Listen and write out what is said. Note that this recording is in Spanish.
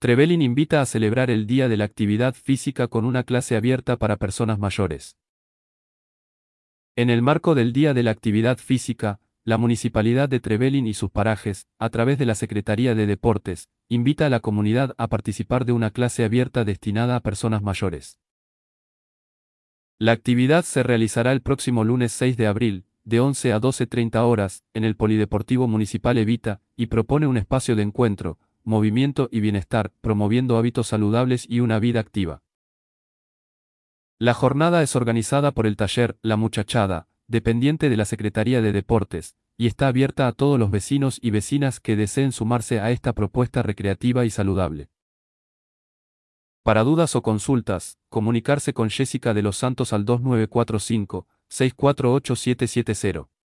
Trevelin invita a celebrar el Día de la Actividad Física con una clase abierta para personas mayores. En el marco del Día de la Actividad Física, la Municipalidad de Trevelin y sus parajes, a través de la Secretaría de Deportes, invita a la comunidad a participar de una clase abierta destinada a personas mayores. La actividad se realizará el próximo lunes 6 de abril, de 11 a 12:30 horas, en el Polideportivo Municipal Evita, y propone un espacio de encuentro, movimiento y bienestar, promoviendo hábitos saludables y una vida activa. La jornada es organizada por el taller La Muchachada, dependiente de la Secretaría de Deportes, y está abierta a todos los vecinos y vecinas que deseen sumarse a esta propuesta recreativa y saludable. Para dudas o consultas, comunicarse con Jessica de los Santos al 2945-648770.